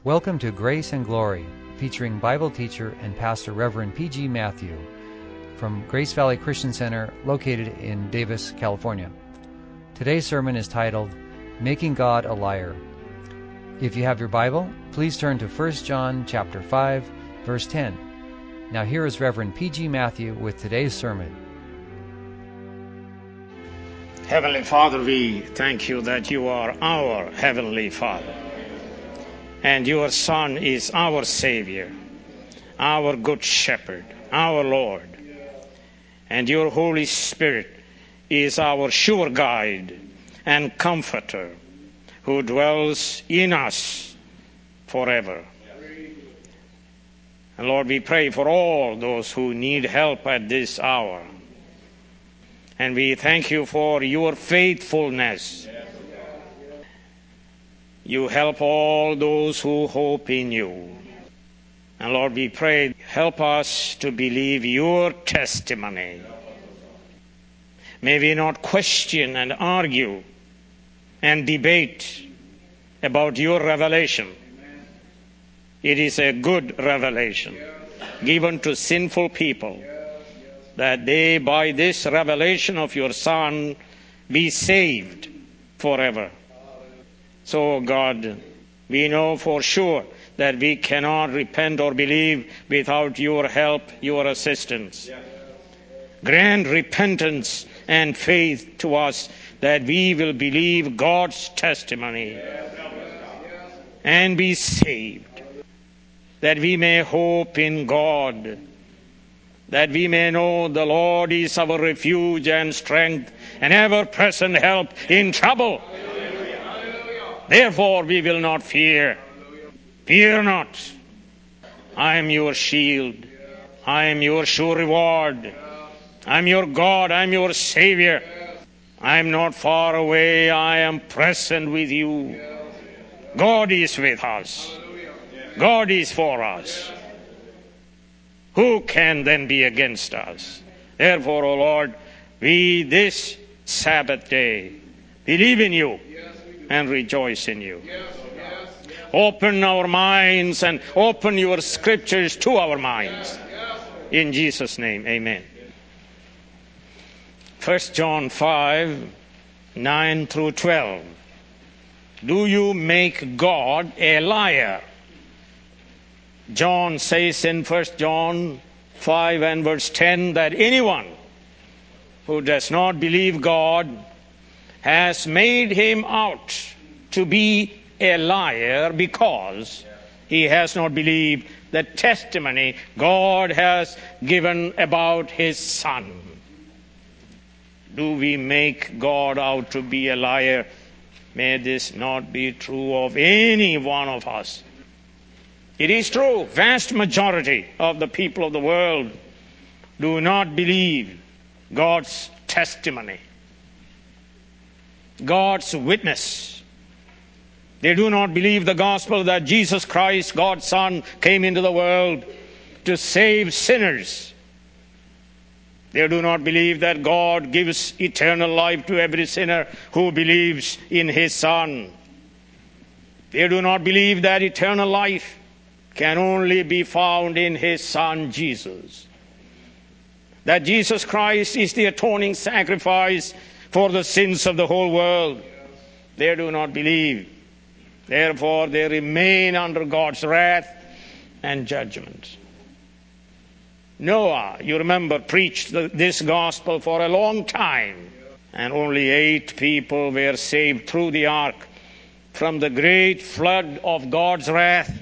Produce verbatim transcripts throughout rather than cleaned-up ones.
Welcome to Grace and Glory, featuring Bible teacher and pastor Reverend P G Matthew from Grace Valley Christian Center, located in Davis, California. Today's sermon is titled, Making God a Liar. If you have your Bible, please turn to First John chapter five, verse ten. Now here is Reverend P G Matthew with today's sermon. Heavenly Father, we thank you that you are our Heavenly Father. And your Son is our Savior, our Good Shepherd, our Lord. And your Holy Spirit is our sure guide and comforter who dwells in us forever. And Lord, we pray for all those who need help at this hour. And we thank you for your faithfulness. You help all those who hope in you. And Lord, we pray, help us to believe your testimony. May we not question and argue and debate about your revelation. It is a good revelation given to sinful people, that they, by this revelation of your Son, be saved forever. So, God, we know for sure that we cannot repent or believe without your help, your assistance. Grant repentance and faith to us that we will believe God's testimony and be saved, that we may hope in God, that we may know the Lord is our refuge and strength and ever-present help in trouble. Therefore we will not fear. Fear not. I am your shield. I am your sure reward. I am your God. I am your Savior. I am not far away. I am present with you. God is with us. God is for us. Who can then be against us? Therefore, O Lord, we this Sabbath day believe in you and rejoice in you. Open our minds and open your scriptures to our minds. In Jesus' name, amen. First John five, nine through twelve. Do you make God a liar? John says in First John five and verse ten that anyone who does not believe God has made him out to be a liar, because he has not believed the testimony God has given about his Son. Do we make God out to be a liar? May this not be true of any one of us. It is true, vast majority of the people of the world do not believe God's testimony, God's witness. They do not believe the gospel that Jesus Christ, God's Son, came into the world to save sinners. They do not believe that God gives eternal life to every sinner who believes in his Son. They do not believe that eternal life can only be found in his Son, Jesus. That Jesus Christ is the atoning sacrifice for the sins of the whole world. They do not believe. Therefore, they remain under God's wrath and judgment. Noah, you remember, preached the, this gospel for a long time, and only eight people were saved through the ark from the great flood of God's wrath.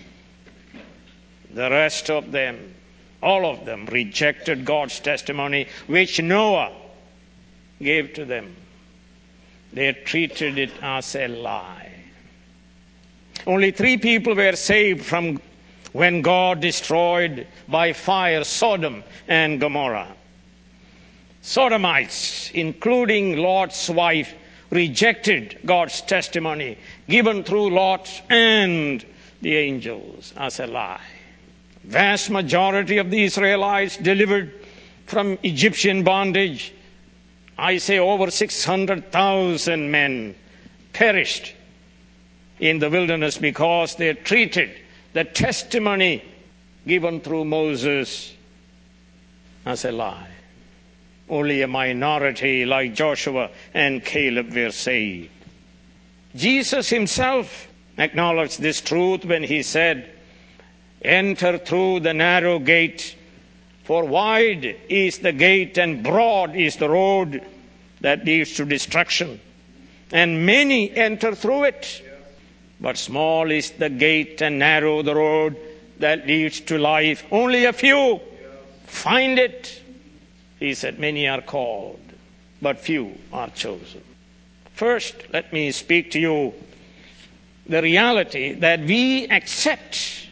The rest of them, all of them, rejected God's testimony, which Noah gave to them. They treated it as a lie. Only three people were saved from when God destroyed by fire Sodom and Gomorrah. Sodomites, including Lot's wife, rejected God's testimony given through Lot and the angels as a lie. Vast majority of the Israelites delivered from Egyptian bondage, I say over six hundred thousand men, perished in the wilderness because they treated the testimony given through Moses as a lie. Only a minority like Joshua and Caleb were saved. Jesus himself acknowledged this truth when he said, "Enter through the narrow gate, for wide is the gate and broad is the road that leads to destruction, and many enter through it. But small is the gate and narrow the road that leads to life. Only a few find it." He said, "Many are called, but few are chosen." First, let me speak to you the reality that we accept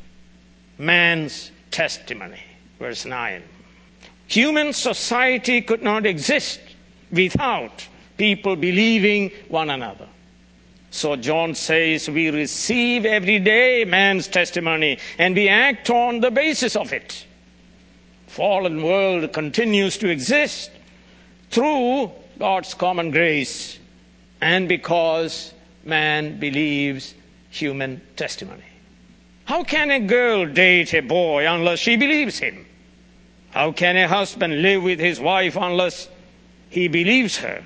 man's testimony. Verse nine. Human society could not exist without people believing one another. So John says we receive every day man's testimony and we act on the basis of it. Fallen world continues to exist through God's common grace and because man believes human testimony. How can a girl date a boy unless she believes him? How can a husband live with his wife unless he believes her?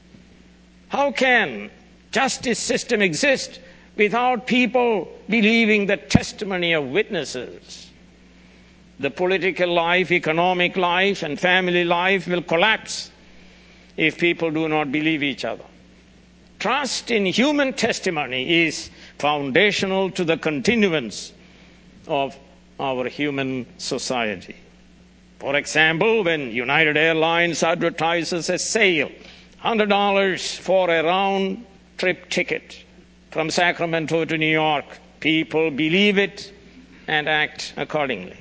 How can justice system exist without people believing the testimony of witnesses? The political life, economic life, and family life will collapse if people do not believe each other. Trust in human testimony is foundational to the continuance of our human society. For example, when United Airlines advertises a sale, one hundred dollars for a round-trip ticket from Sacramento to New York, people believe it and act accordingly.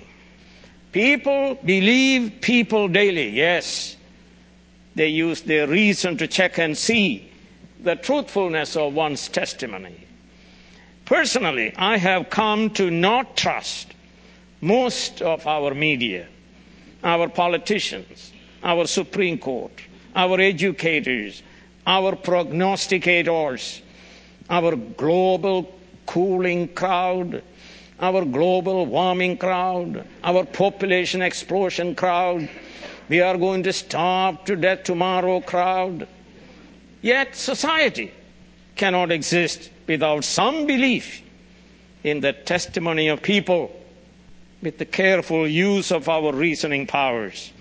People believe people daily, yes. They use their reason to check and see the truthfulness of one's testimony. Personally, I have come to not trust most of our media, our politicians, our Supreme Court, our educators, our prognosticators, our global cooling crowd, our global warming crowd, our population explosion crowd, we are going to starve to death tomorrow crowd. Yet society cannot exist without some belief in the testimony of people with the careful use of our reasoning powers.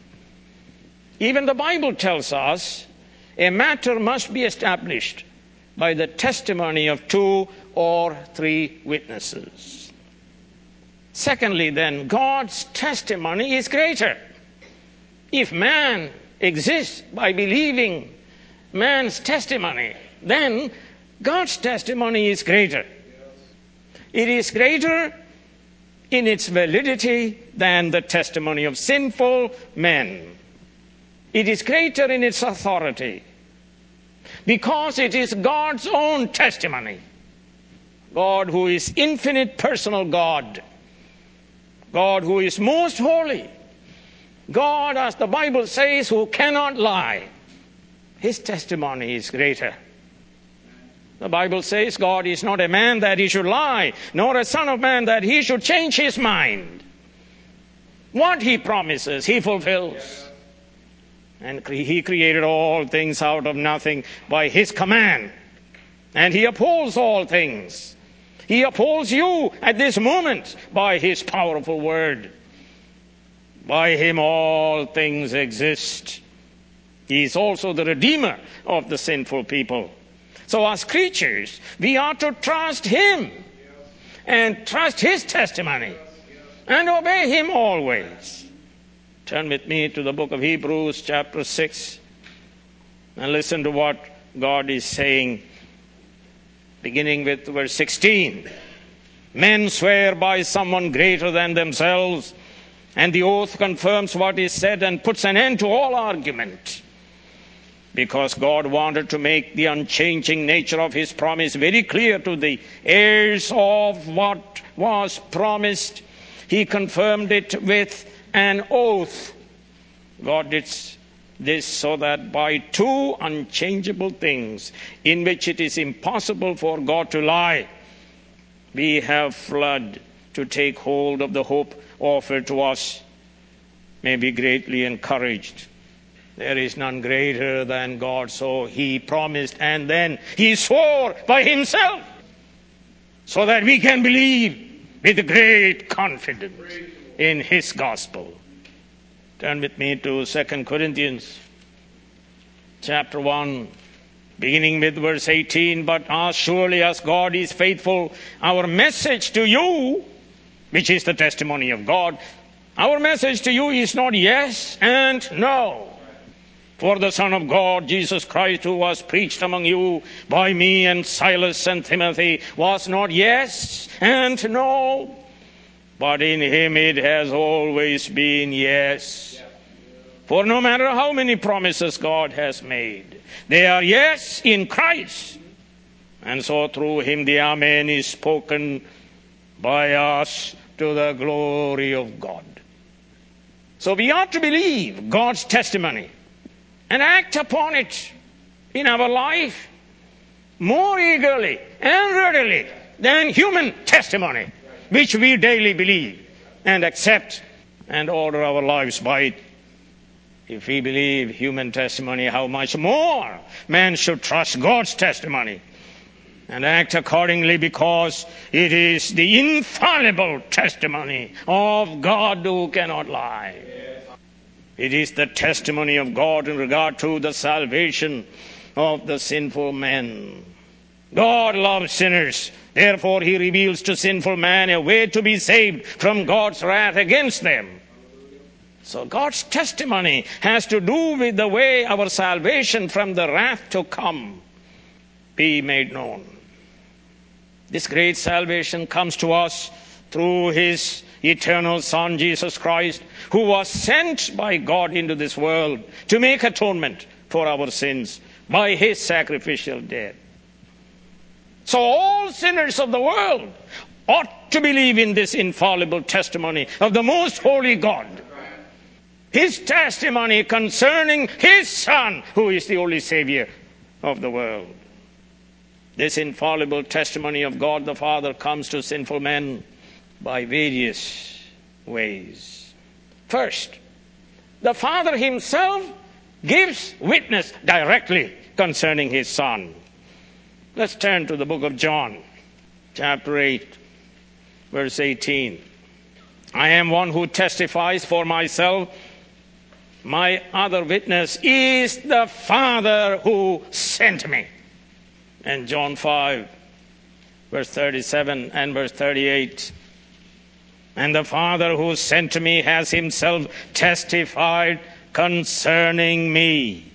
Even the Bible tells us a matter must be established by the testimony of two or three witnesses. Secondly, then, God's testimony is greater. If man exists by believing man's testimony, then God's testimony is greater. It is greater in its validity than the testimony of sinful men. It is greater in its authority because it is God's own testimony. God, who is infinite personal God, God who is most holy, God, as the Bible says, who cannot lie, his testimony is greater. The Bible says God is not a man that he should lie, nor a son of man that he should change his mind. What he promises, he fulfills. And he created all things out of nothing by his command. And he upholds all things. He upholds you at this moment by his powerful word. By him all things exist. He is also the Redeemer of the sinful people. So as creatures, we are to trust him and trust his testimony and obey him always. Turn with me to the book of Hebrews chapter six and listen to what God is saying, beginning with verse sixteen. Men swear by someone greater than themselves, and the oath confirms what is said and puts an end to all argument. Because God wanted to make the unchanging nature of his promise very clear to the heirs of what was promised, he confirmed it with an oath. God did This so that by two unchangeable things, in which it is impossible for God to lie, we have flood to take hold of the hope offered to us, may be greatly encouraged. There is none greater than God, so he promised, and then he swore by himself, so that we can believe with great confidence in his gospel. Turn with me to Second Corinthians chapter one, beginning with verse eighteen. But as surely as God is faithful, our message to you, which is the testimony of God, our message to you is not yes and no. For the Son of God, Jesus Christ, who was preached among you by me and Silas and Timothy, was not yes and no, but in him it has always been yes. For no matter how many promises God has made, they are yes in Christ. And so through him the Amen is spoken by us to the glory of God. So we ought to believe God's testimony and act upon it in our life more eagerly and readily than human testimony, which we daily believe and accept and order our lives by it. If we believe human testimony, how much more man should trust God's testimony and act accordingly, because it is the infallible testimony of God who cannot lie. It is the testimony of God in regard to the salvation of the sinful man. God loves sinners. Therefore, he reveals to sinful man a way to be saved from God's wrath against them. So God's testimony has to do with the way our salvation from the wrath to come be made known. This great salvation comes to us through his eternal Son, Jesus Christ, who was sent by God into this world to make atonement for our sins by his sacrificial death. So all sinners of the world ought to believe in this infallible testimony of the most holy God. His testimony concerning his Son, who is the only Savior of the world. This infallible testimony of God the Father comes to sinful men by various ways. First, the Father himself gives witness directly concerning his Son. Let's turn to the book of John, chapter eight, verse eighteen. I am one who testifies for myself. My other witness is the Father who sent me. And John five, verse thirty-seven and verse thirty-eight. And the Father who sent me has himself testified concerning me.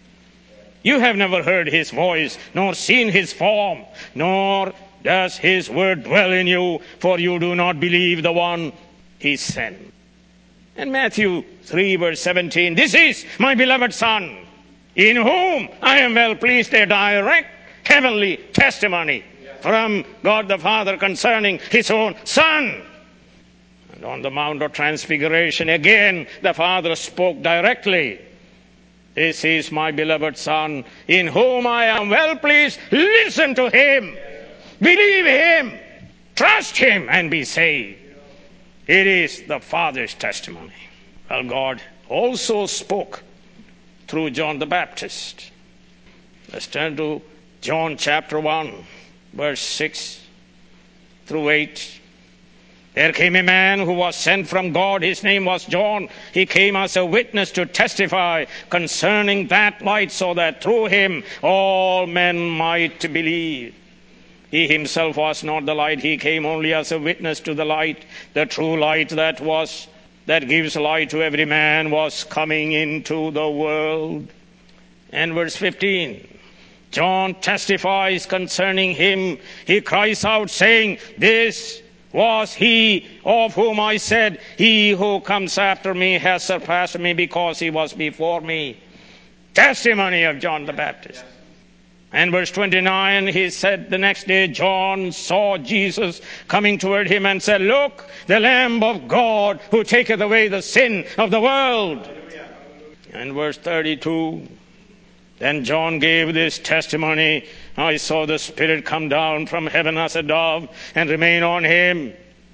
You have never heard his voice, nor seen his form, nor does his word dwell in you, for you do not believe the one he sent. And Matthew three, verse seventeen, this is my beloved Son, in whom I am well pleased. A direct heavenly testimony from God the Father concerning his own Son. And on the Mount of Transfiguration, again, the Father spoke directly. This is my beloved Son, in whom I am well pleased. Listen to him. Believe him. Trust him and be saved. It is the Father's testimony. Well, God also spoke through John the Baptist. Let's turn to John chapter one, verse six through eight. There came a man who was sent from God. His name was John. He came as a witness to testify concerning that light, so that through him all men might believe. He himself was not the light. He came only as a witness to the light. The true light that was that gives light to every man was coming into the world. And verse fifteen. John testifies concerning him. He cries out, saying, this was he of whom I said, he who comes after me has surpassed me, because he was before me. Testimony of John the Baptist. And verse twenty-nine, he said, the next day John saw Jesus coming toward him and said, look, the Lamb of God who taketh away the sin of the world. And verse thirty-two, then John gave this testimony, I saw the Spirit come down from heaven as a dove and remain on him.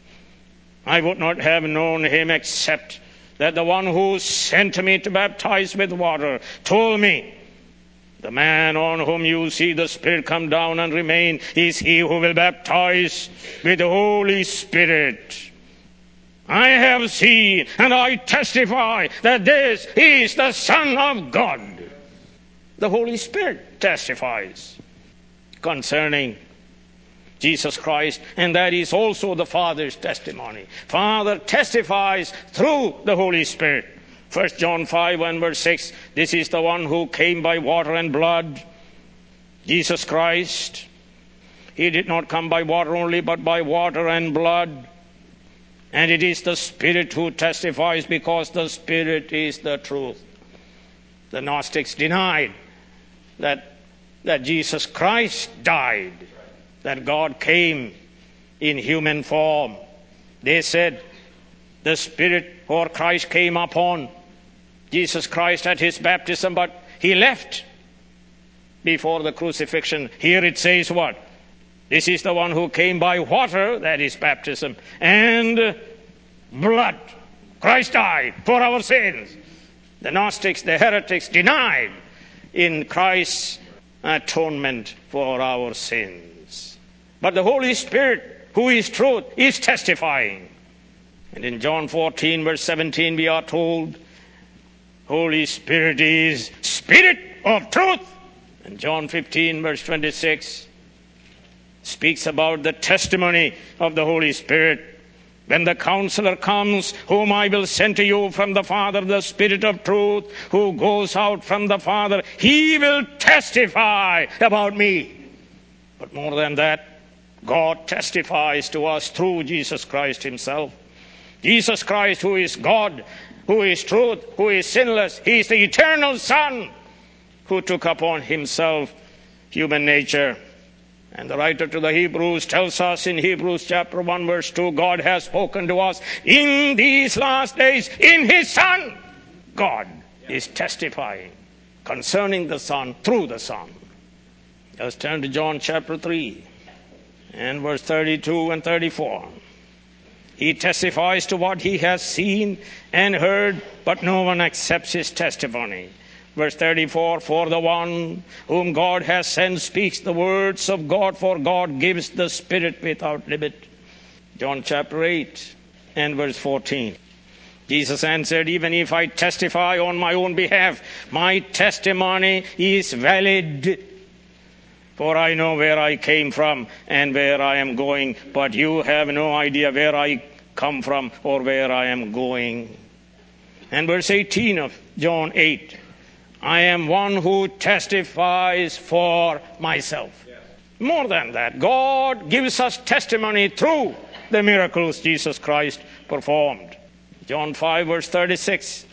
I would not have known him except that the one who sent me to baptize with water told me, the man on whom you see the Spirit come down and remain is he who will baptize with the Holy Spirit. I have seen and I testify that this is the Son of God. The Holy Spirit testifies concerning Jesus Christ, and that is also the Father's testimony. Father testifies through the Holy Spirit. First John five and verse six, this is the one who came by water and blood, Jesus Christ. He did not come by water only, but by water and blood. And it is the Spirit who testifies, because the Spirit is the truth. The Gnostics denied that, that Jesus Christ died, that God came in human form. They said the Spirit or Christ came upon Jesus Christ at his baptism, but he left before the crucifixion. Here it says what? This is the one who came by water, that is baptism, and blood. Christ died for our sins. The Gnostics, the heretics denied in Christ's atonement for our sins. But the Holy Spirit, who is truth, is testifying. And in John fourteen verse seventeen we are told, Holy Spirit is Spirit of truth. And John fifteen verse twenty-six speaks about the testimony of the Holy Spirit. When the Counselor comes, whom I will send to you from the Father, the Spirit of truth, who goes out from the Father, he will testify about me. But more than that, God testifies to us through Jesus Christ himself. Jesus Christ, who is God, who is truth, who is sinless, he is the eternal Son who took upon himself human nature. And the writer to the Hebrews tells us in Hebrews chapter one verse two, God has spoken to us in these last days in his Son. God is testifying concerning the Son through the Son. Let's turn to John chapter three and verse thirty-two and thirty-four. He testifies to what he has seen and heard, but no one accepts his testimony. Verse thirty-four, for the one whom God has sent speaks the words of God, for God gives the Spirit without limit. John chapter eight and verse fourteen. Jesus answered, even if I testify on my own behalf, my testimony is valid. For I know where I came from and where I am going, but you have no idea where I come from or where I am going. And verse eighteen of John eight. I am one who testifies for myself. Yes. More than that, God gives us testimony through the miracles Jesus Christ performed. John five verse thirty-six.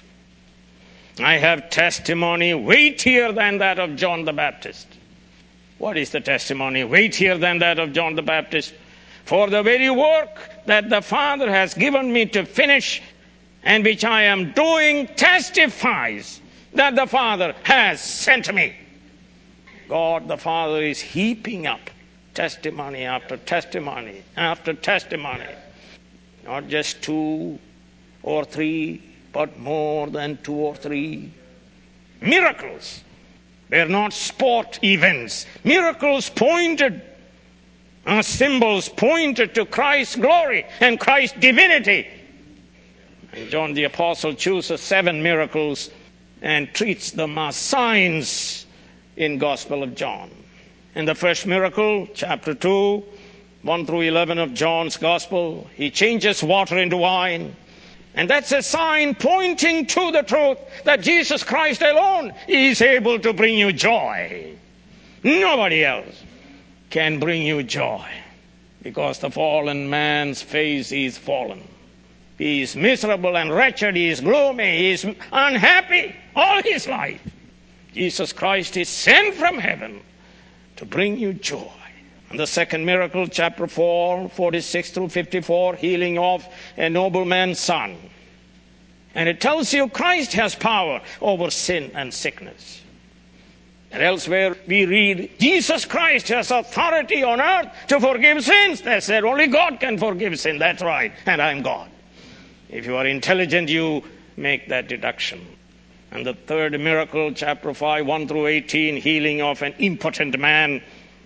I have testimony weightier than that of John the Baptist. What is the testimony weightier than that of John the Baptist? For the very work that the Father has given me to finish, and which I am doing, testifies that the Father has sent me. God the Father is heaping up testimony after testimony after testimony. Not just two or three, but more than two or three. Miracles. They're not sport events. Miracles pointed, uh, symbols pointed to Christ's glory and Christ's divinity. And John the Apostle chooses seven miracles and treats them as signs in Gospel of John. In the first miracle, chapter two, one through eleven of John's Gospel, he changes water into wine. And that's a sign pointing to the truth that Jesus Christ alone is able to bring you joy. Nobody else can bring you joy, because the fallen man's face is fallen. He is miserable and wretched. He is gloomy. He is unhappy all his life. Jesus Christ is sent from heaven to bring you joy. And the second miracle, chapter four, forty-six through fifty-four, healing of a nobleman's son. And it tells you Christ has power over sin and sickness. And elsewhere we read, Jesus Christ has authority on earth to forgive sins. They said only God can forgive sin. That's right. And I'm God. If you are intelligent, you make that deduction. And the third miracle, chapter five, one through eighteen, healing of an impotent man.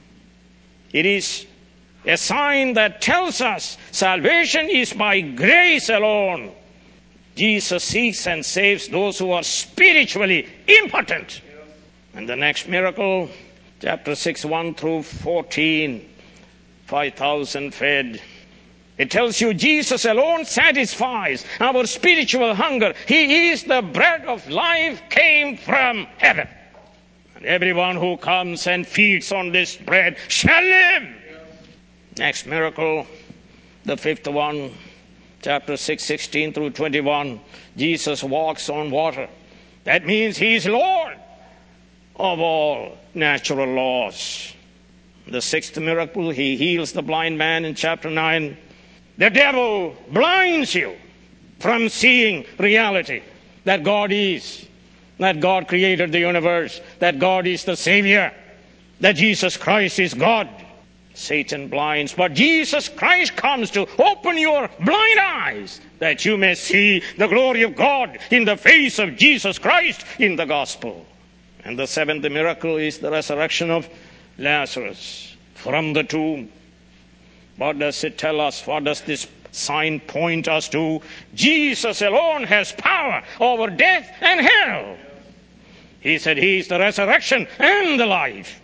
It is a sign that tells us salvation is by grace alone. Jesus seeks and saves those who are spiritually impotent. And the next miracle, chapter six, one through fourteen, five thousand fed. It tells you Jesus alone satisfies our spiritual hunger. He is the bread of life, came from heaven. And everyone who comes and feeds on this bread shall live. Next miracle, the fifth one, chapter six, sixteen through twenty-one. Jesus walks on water. That means he is Lord of all natural laws. The sixth miracle, he heals the blind man in chapter nine. The devil blinds you from seeing reality, that God is, that God created the universe, that God is the Savior, that Jesus Christ is God. Satan blinds, but Jesus Christ comes to open your blind eyes that you may see the glory of God in the face of Jesus Christ in the gospel. And the seventh miracle is the resurrection of Lazarus from the tomb. What does it tell us? What does this sign point us to? Jesus alone has power over death and hell. He said he is the resurrection and the life.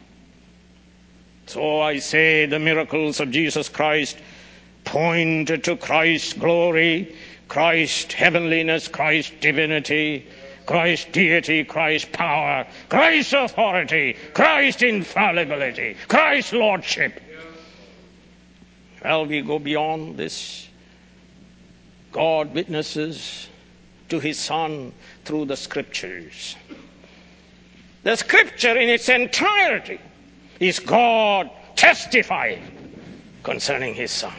So I say the miracles of Jesus Christ point to Christ's glory, Christ's heavenliness, Christ's divinity, Christ's deity, Christ's power, Christ's authority, Christ's infallibility, Christ's lordship. Well, we go beyond this. God witnesses to his Son through the Scriptures. The Scripture in its entirety is God testifying concerning his Son.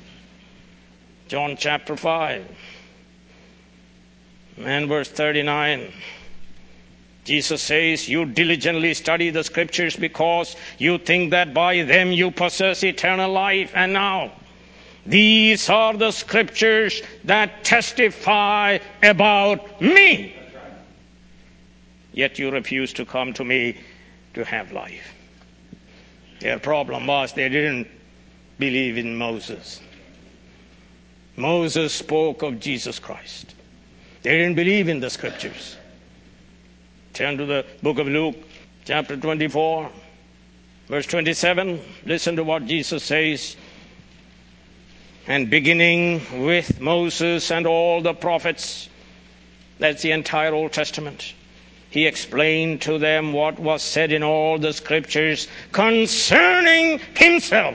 John chapter five and verse thirty-nine. Jesus says, you diligently study the Scriptures because you think that by them you possess eternal life. And now, these are the Scriptures that testify about me. Yet you refuse to come to me to have life. Their problem was they didn't believe in Moses. Moses spoke of Jesus Christ. They didn't believe in the Scriptures. Turn to the book of Luke, chapter twenty-four, verse twenty-seven. Listen to what Jesus says. And beginning with Moses and all the prophets, that's the entire Old Testament, he explained to them what was said in all the Scriptures concerning himself.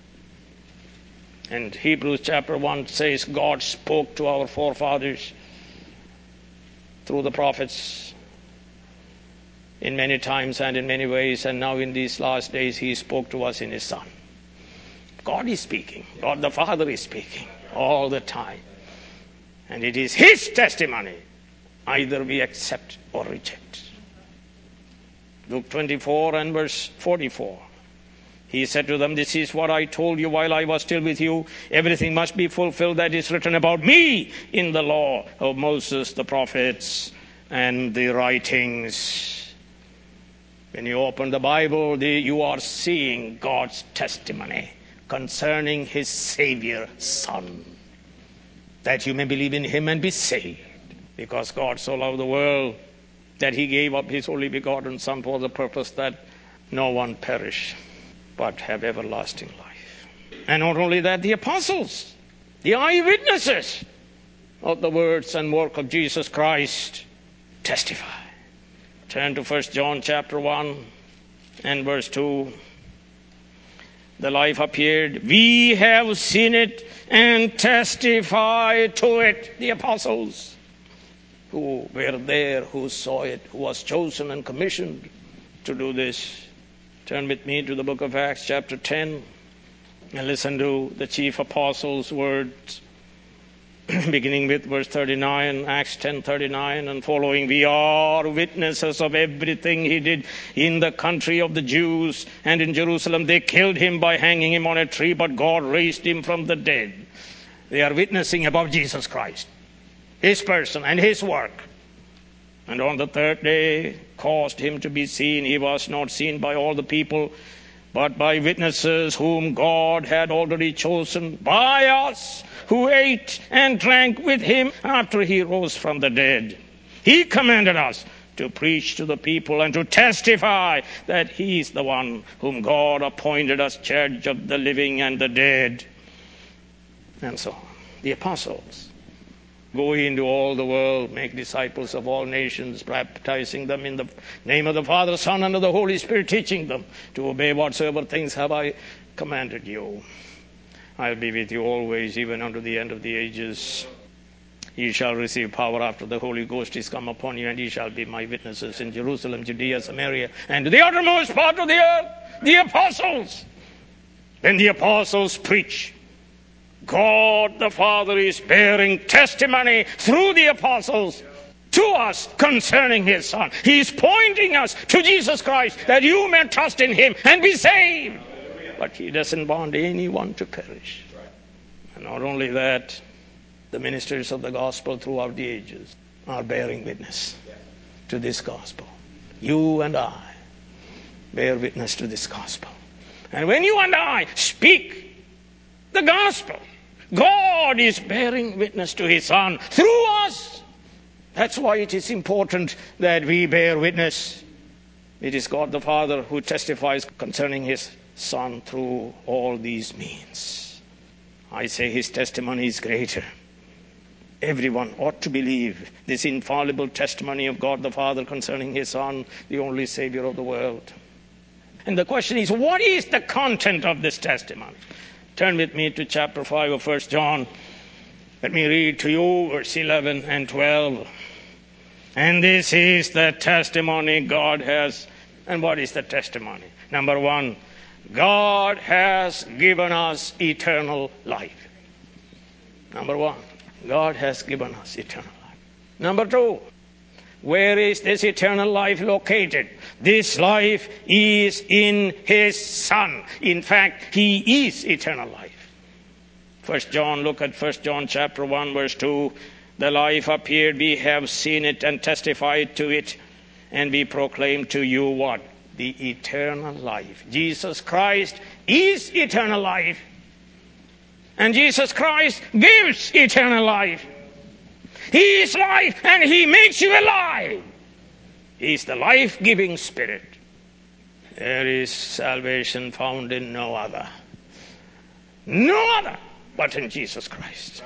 And Hebrews chapter one says God spoke to our forefathers through the prophets in many times and in many ways, and now in these last days he spoke to us in his Son. God is speaking. God the Father is speaking all the time. And it is his testimony. Either we accept or reject. Luke twenty-four and verse forty-four. He said to them, this is what I told you while I was still with you. Everything must be fulfilled that is written about me in the law of Moses, the prophets, and the writings. When you open the Bible, the, you are seeing God's testimony concerning his Savior Son, that you may believe in him and be saved. Because God so loved the world that he gave up his only begotten Son for the purpose that no one perish, but have everlasting life. And not only that, the apostles, the eyewitnesses of the words and work of Jesus Christ, testify. Turn to First John chapter one and verse two. The life appeared. We have seen it and testify to it. The apostles who were there, who saw it, who was chosen and commissioned to do this. Turn with me to the book of Acts chapter ten and listen to the chief apostle's words. beginning with verse thirty-nine, Acts ten thirty-nine and following. We are witnesses of everything he did in the country of the Jews and in Jerusalem. They killed him by hanging him on a tree, but God raised him from the dead. They are witnessing about Jesus Christ, his person and his work. And on the third day caused him to be seen. He was not seen by all the people, but by witnesses whom God had already chosen, by us who ate and drank with him after he rose from the dead. He commanded us to preach to the people and to testify that he is the one whom God appointed as judge of the living and the dead. And so on. The apostles. Go into all the world, make disciples of all nations, baptizing them in the name of the Father, Son, and of the Holy Spirit, teaching them to obey whatsoever things have I commanded you. I'll be with you always, even unto the end of the ages. Ye shall receive power after the Holy Ghost is come upon you, and ye shall be my witnesses in Jerusalem, Judea, Samaria, and to the uttermost part of the earth. The apostles. When the apostles preach, God the Father is bearing testimony through the apostles to us concerning his Son. He is pointing us to Jesus Christ, that you may trust in him and be saved. But he doesn't want anyone to perish. And not only that, the ministers of the gospel throughout the ages are bearing witness to this gospel. You and I bear witness to this gospel. And when you and I speak the gospel, God is bearing witness to his Son through us. That's why it is important that we bear witness. It is God the Father who testifies concerning his Son through all these means. I say his testimony is greater. Everyone ought to believe this infallible testimony of God the Father concerning his Son, the only Savior of the world. And the question is, what is the content of this testimony? Turn with me to chapter five of First John. Let me read to you verse eleven and twelve. And this is the testimony God has. And what is the testimony? Number one, God has given us eternal life. Number one, God has given us eternal life. Number two, where is this eternal life located? This life is in his Son. In fact, he is eternal life. First John, look at First John chapter one, verse two. The life appeared, we have seen it and testified to it, and we proclaim to you what? The eternal life. Jesus Christ is eternal life. And Jesus Christ gives eternal life. He is life, and he makes you alive. He is the life-giving Spirit. There is salvation found in no other. No other but in Jesus Christ.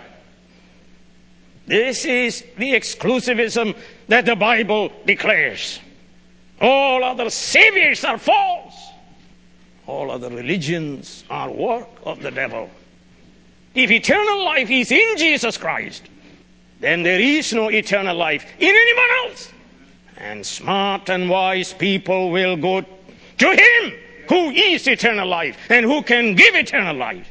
This is the exclusivism that the Bible declares. All other saviors are false. All other religions are work of the devil. If eternal life is in Jesus Christ, then there is no eternal life in anyone else. And smart and wise people will go to him who is eternal life and who can give eternal life.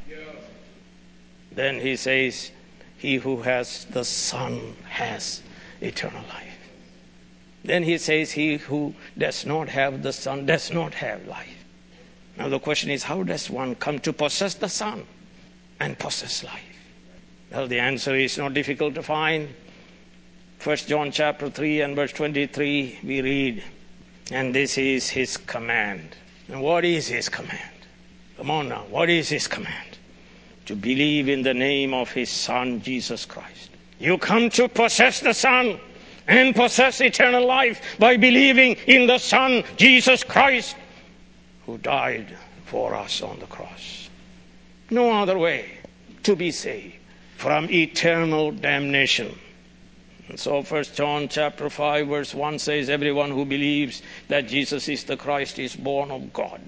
Then he says, he who has the Son has eternal life. Then he says, he who does not have the Son does not have life. Now the question is, how does one come to possess the Son and possess life? Well, the answer is not difficult to find. First John chapter three and verse twenty-three, we read, and this is his command. And what is his command? Come on now, what is his command? To believe in the name of his Son, Jesus Christ. You come to possess the Son and possess eternal life by believing in the Son, Jesus Christ, who died for us on the cross. No other way to be saved from eternal damnation. And so First John chapter five verse one says, everyone who believes that Jesus is the Christ is born of God.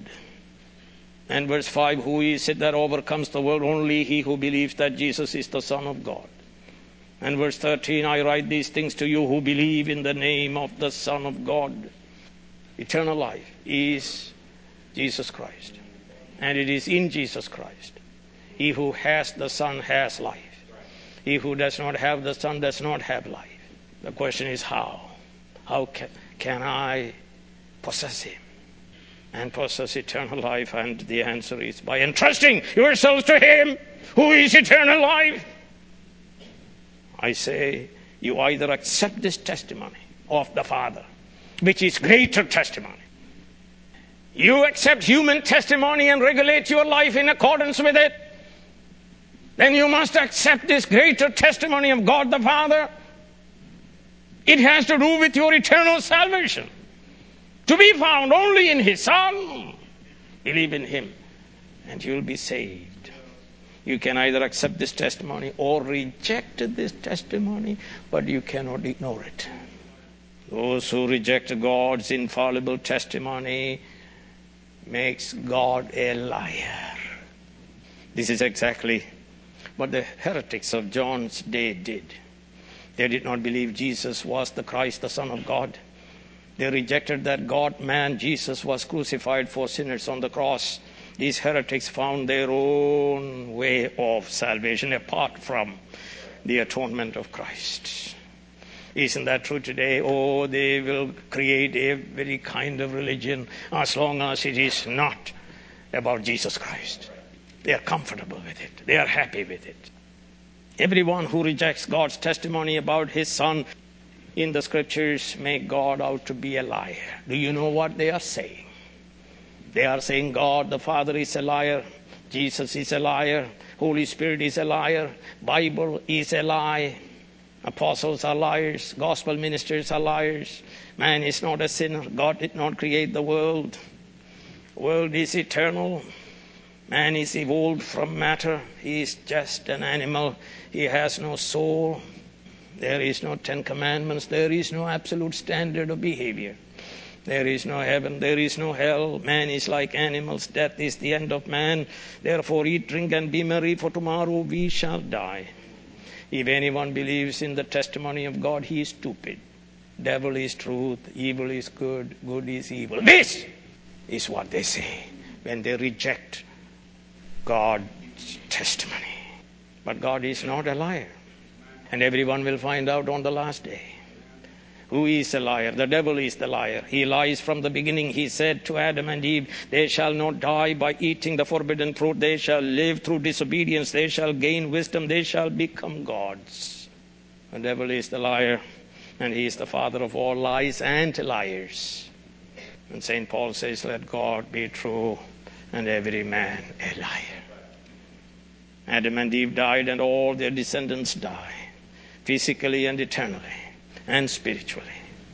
And verse five, who is it that overcomes the world? Only he who believes that Jesus is the Son of God. And verse thirteen, I write these things to you who believe in the name of the Son of God. Eternal life is Jesus Christ. And it is in Jesus Christ. He who has the Son has life. He who does not have the Son does not have life. The question is how? How can, can I possess him and possess eternal life? And the answer is by entrusting yourselves to him who is eternal life. I say, you either accept this testimony of the Father, which is greater testimony. You accept human testimony and regulate your life in accordance with it. Then you must accept this greater testimony of God the Father. It has to do with your eternal salvation, to be found only in his Son. Believe in him and you'll be saved. You can either accept this testimony or reject this testimony, but you cannot ignore it. Those who reject God's infallible testimony makes God a liar. This is exactly what the heretics of John's day did. They did not believe Jesus was the Christ, the Son of God. They rejected that God-man Jesus was crucified for sinners on the cross. These heretics found their own way of salvation apart from the atonement of Christ. Isn't that true today? Oh, they will create every kind of religion as long as it is not about Jesus Christ. They are comfortable with it. They are happy with it. Everyone who rejects God's testimony about his Son in the scriptures make God out to be a liar. Do you know what they are saying? They are saying God the Father is a liar, Jesus is a liar, Holy Spirit is a liar, Bible is a lie, apostles are liars, gospel ministers are liars, man is not a sinner, God did not create the world, the world is eternal, man is evolved from matter, he is just an animal, he has no soul, there is no Ten Commandments, there is no absolute standard of behavior. There is no heaven, there is no hell. Man is like animals, death is the end of man. Therefore eat, drink and be merry, for tomorrow we shall die. If anyone believes in the testimony of God, he is stupid. Devil is truth, evil is good, good is evil. This is what they say when they reject God's testimony. But God is not a liar. And everyone will find out on the last day. Who is a liar? The devil is the liar. He lies from the beginning. He said to Adam and Eve, they shall not die by eating the forbidden fruit. They shall live through disobedience. They shall gain wisdom. They shall become gods. The devil is the liar, and he is the father of all lies and liars. And Saint Paul says, let God be true and every man a liar. Adam and Eve died, and all their descendants die, physically and eternally, and spiritually.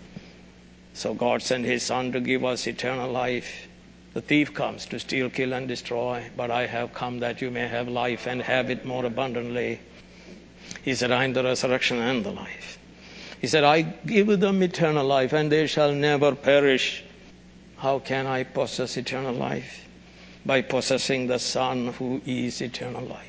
So God sent his Son to give us eternal life. The thief comes to steal, kill, and destroy, but I have come that you may have life and have it more abundantly. He said, I am the resurrection and the life. He said, I give them eternal life, and they shall never perish. How can I possess eternal life? By possessing the Son who is eternal life.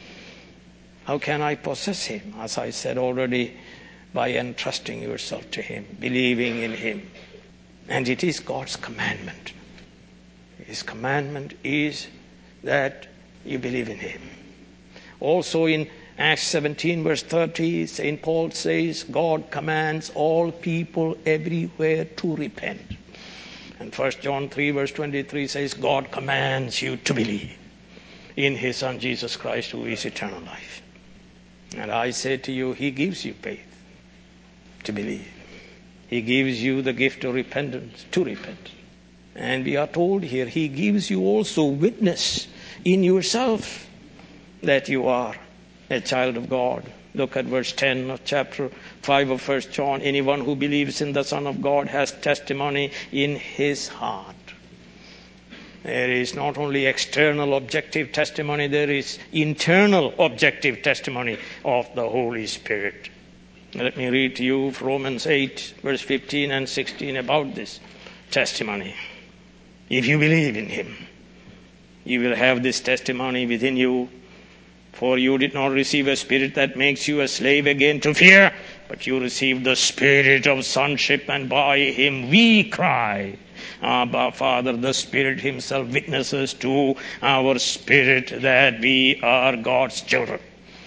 How can I possess him? As I said already, by entrusting yourself to him, believing in him. And it is God's commandment. His commandment is that you believe in him. Also in Acts seventeen verse thirty, Saint Paul says, God commands all people everywhere to repent. And First John three verse twenty-three says, God commands you to believe in his Son Jesus Christ, who is eternal life. And I say to you, he gives you faith to believe. He gives you the gift of repentance to repent. And we are told here, he gives you also witness in yourself that you are a child of God. Look at verse ten of chapter five of First John. Anyone who believes in the Son of God has testimony in his heart. There is not only external objective testimony, there is internal objective testimony of the Holy Spirit. Let me read to you Romans eight, verse fifteen and sixteen about this testimony. If you believe in him, you will have this testimony within you. For you did not receive a spirit that makes you a slave again to fear, but you received the spirit of sonship, and by him we cry, Abba, Father. The Spirit himself witnesses to our spirit that we are God's children.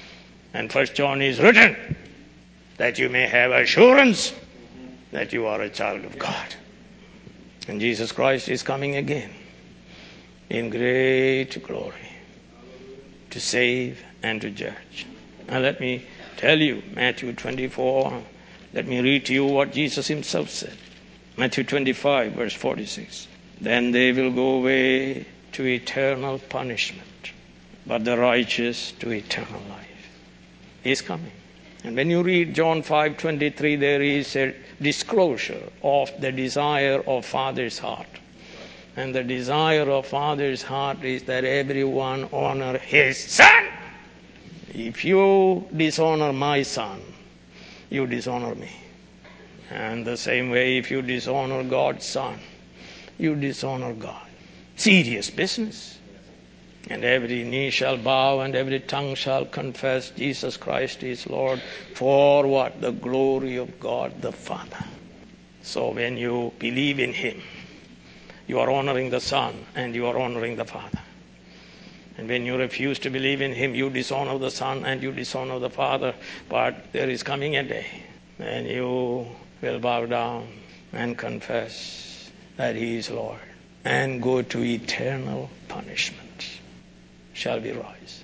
And First John is written that you may have assurance that you are a child of God. And Jesus Christ is coming again in great glory to save and to judge. Now let me tell you, Matthew twenty-four, let me read to you what Jesus himself said. Matthew twenty-five, verse forty-six. Then they will go away to eternal punishment, but the righteous to eternal life. He is coming. And when you read John five twenty-three, there is a disclosure of the desire of Father's heart. And the desire of Father's heart is that everyone honor his Son. If you dishonor my Son, you dishonor me. And the same way, if you dishonor God's Son, you dishonor God. Serious business. And every knee shall bow and every tongue shall confess Jesus Christ is Lord, for what? The glory of God the Father. So when you believe in him, you are honoring the Son and you are honoring the Father. And when you refuse to believe in him, you dishonor the Son and you dishonor the Father. But there is coming a day when you will bow down and confess that he is Lord and go to eternal punishment. Shall we rise?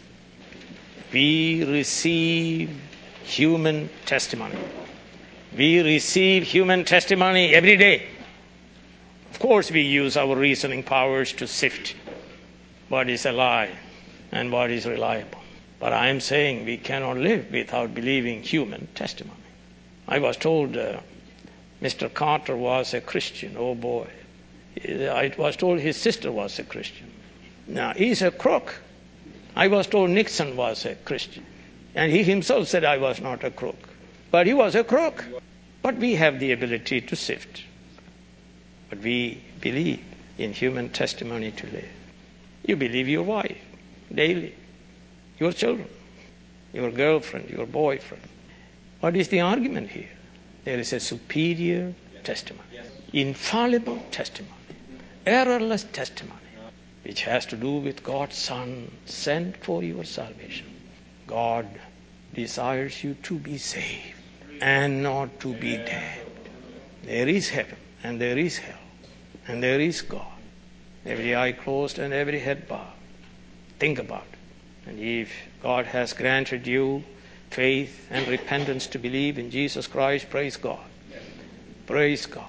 We receive human testimony. We receive human testimony every day. Of course, we use our reasoning powers to sift what is a lie and what is reliable. But I am saying we cannot live without believing human testimony. I was told uh, Mister Carter was a Christian. Oh boy. I was told his sister was a Christian. Now, he's a crook. I was told Nixon was a Christian. And he himself said I was not a crook. But he was a crook. But we have the ability to sift. But we believe in human testimony to live. You believe your wife daily, your children, your girlfriend, your boyfriend. What is the argument here? There is a superior testimony, infallible testimony, errorless testimony, which has to do with God's Son sent for your salvation. God desires you to be saved and not to be damned. There is heaven and there is hell and there is God. Every eye closed and every head bowed. Think about it. And if God has granted you faith and repentance to believe in Jesus Christ, praise God. Praise God.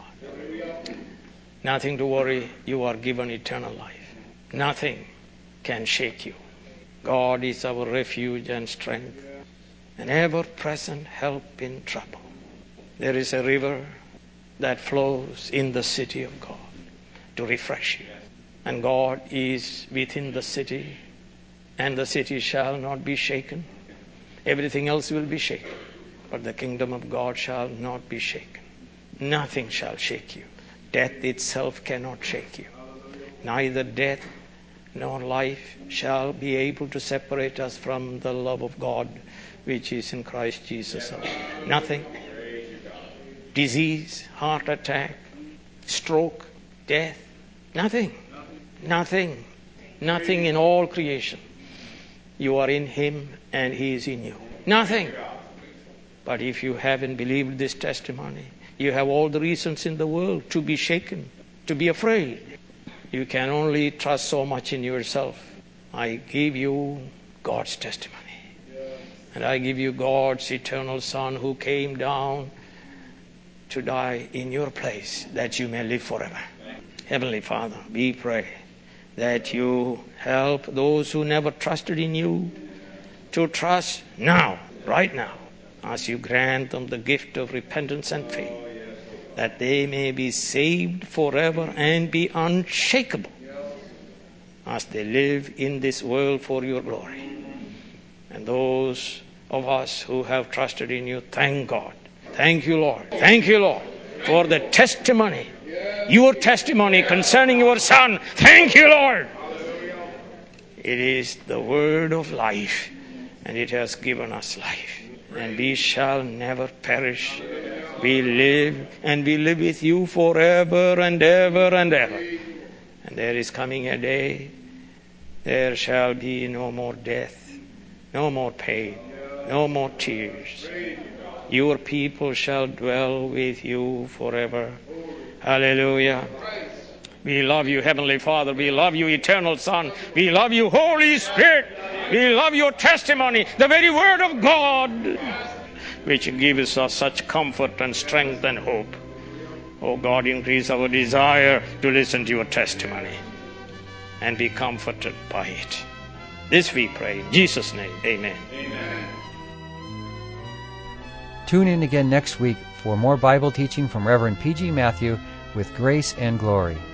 Nothing to worry. You are given eternal life. Nothing can shake you. God is our refuge and strength, an ever-present help in trouble. There is a river that flows in the city of God to refresh you. And God is within the city, and the city shall not be shaken. Everything else will be shaken, but the kingdom of God shall not be shaken. Nothing shall shake you. Death itself cannot shake you. Neither death nor life shall be able to separate us from the love of God which is in Christ Jesus. Nothing. Disease, heart attack, stroke, death, nothing. Nothing. Nothing in all creation. You are in him and he is in you. Nothing. But if you haven't believed this testimony, you have all the reasons in the world to be shaken, to be afraid. You can only trust so much in yourself. I give you God's testimony. And I give you God's eternal Son who came down to die in your place that you may live forever. Heavenly Father, we pray that you help those who never trusted in you to trust now, right now, as you grant them the gift of repentance and faith, that they may be saved forever and be unshakable as they live in this world for your glory. And those of us who have trusted in you, thank God. Thank you, Lord. Thank you, Lord, for the testimony, your testimony concerning your Son. Thank you, Lord. It is the word of life, and it has given us life. And we shall never perish. We live, and we live with you forever and ever and ever. And there is coming a day, there shall be no more death, no more pain, No more tears. Your people shall dwell with you forever. Hallelujah. We love you, Heavenly Father. We love you, Eternal Son. We love you, Holy Spirit. We love your testimony, the very Word of God, which gives us such comfort and strength and hope. Oh God, increase our desire to listen to your testimony and be comforted by it. This we pray in Jesus' name. Amen. Amen. Tune in again next week for more Bible teaching from Reverend P G Matthew with Grace and Glory.